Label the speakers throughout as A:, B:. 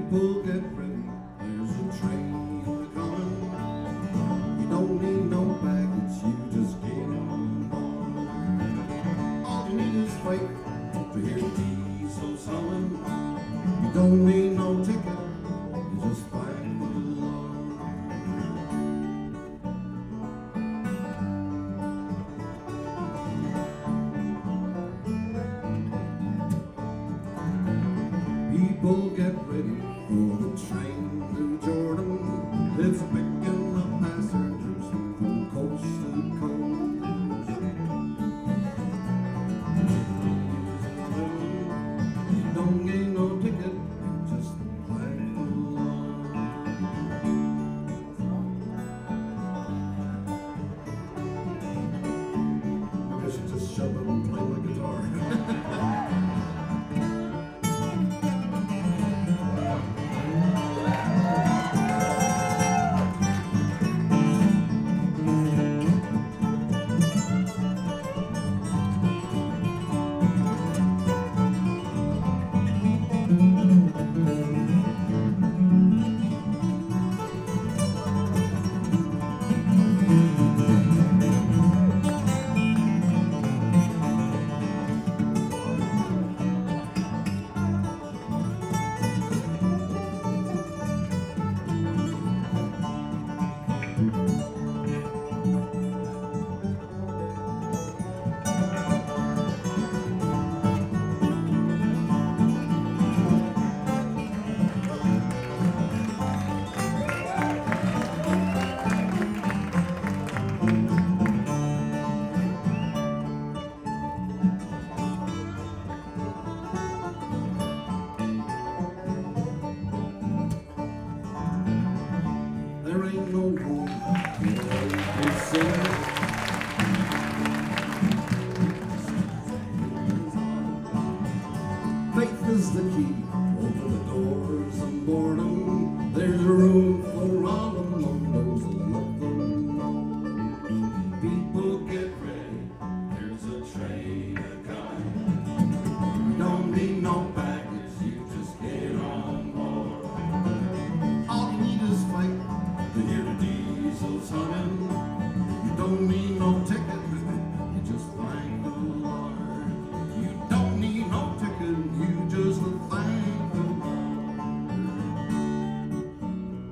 A: People get ready, there's a train coming. You don't need no baggage, you just get on board. All you need is faith to hear the diesels humming. You don't need no ticket, you just thank the Lord. People get ready for the train to Jordan. It's picking up passengers from coast to coast. You don't need no ticket, you just thank the Lord. Maybe I should just shut up and play my guitar. There ain't no room to say. Faith is the key, open the doors of boredom. There's room for all among those who love them most. People get ready, there's a train a-coming. You don't need no baggage, you just get on board. All you need is faith to hear the diesels humming. You don't need no ticket, you just thank the Lord. You don't need no ticket, you just thank the Lord.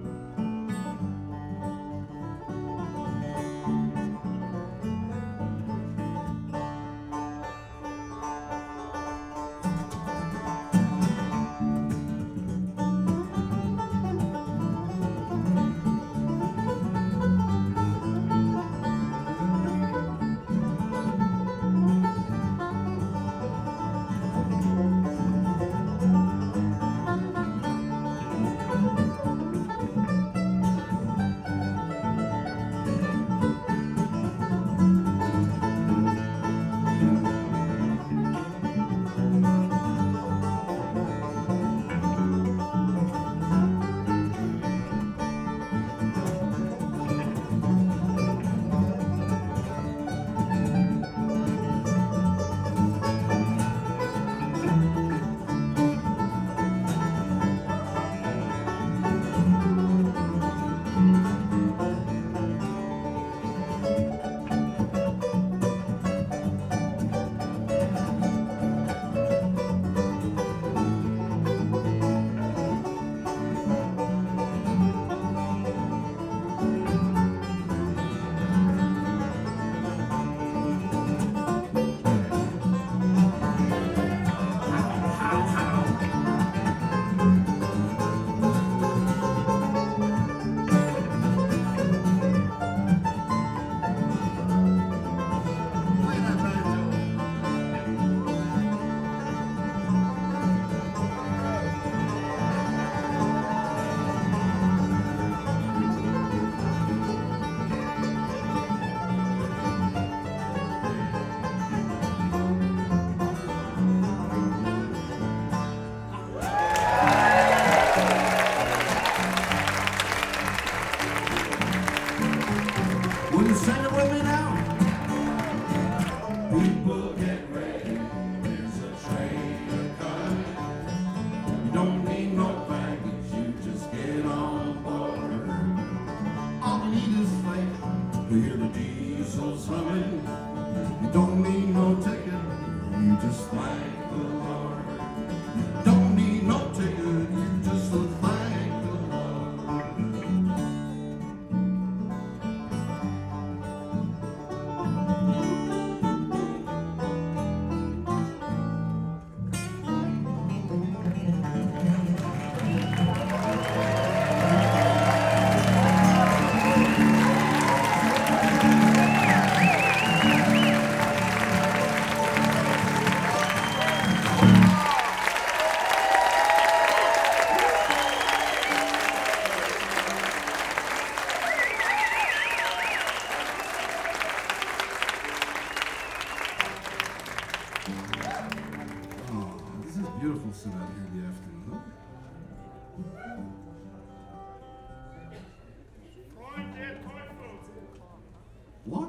A: What?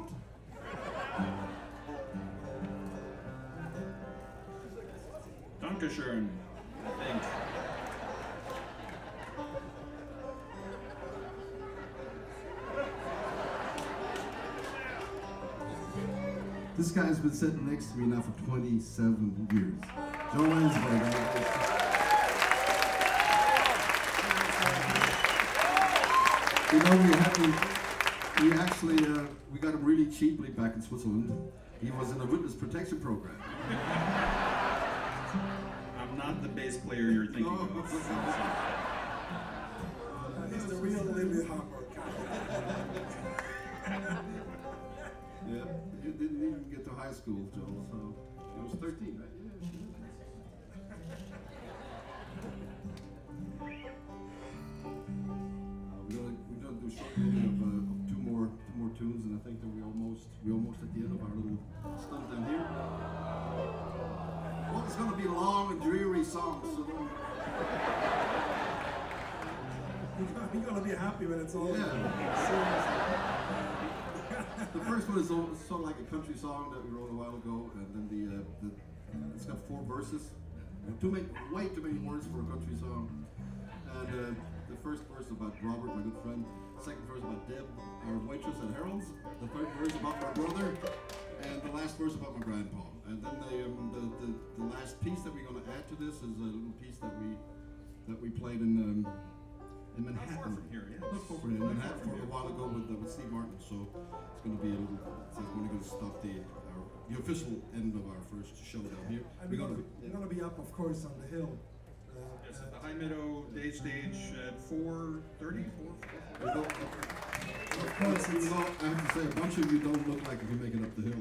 B: Dankeschön, I think.
A: This guy's been sitting next to me now for 27 years. Joe Landsberg. You know, we got him really cheaply back in Switzerland. He was in a witness protection program.
B: I'm not the bass player you're thinking of.
C: He's the real Lily Hopper kind.
A: Yeah, he didn't even get to high school, Joe, so he was 13, right? Yeah. We're gonna do a short minute of two more tunes, and I think that we're almost at the end of our little stunt down here. Well, it's gonna be long and dreary songs, so don't.
C: You're gonna be happy when it's all.
A: Yeah. The first one is sort of like a country song that we wrote a while ago, and then it's got 4 verses. Way too many words for a country song. And the first verse about Robert, my good friend. Second verse about Deb, our waitress at Harold's. The third verse about my brother, and the last verse about my grandpa. And then the last piece that we're going to add to this is a little piece that we played in Manhattan.
B: Not far from here, yeah.
A: Not far from here, in Manhattan a while ago with Steve Martin. So it's going to be we're going to stop the official end of our first show down here.
C: And we're gonna be up, of course, on the hill.
B: Yes, at the High Meadow Day Stage at 4:30.
A: Of course, I have to say, a bunch of you don't look like you can make it up the hill.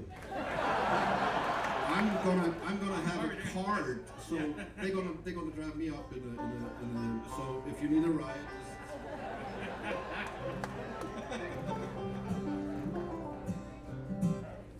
A: I'm gonna have a card, so they're gonna drive me up in a. So if you need a ride.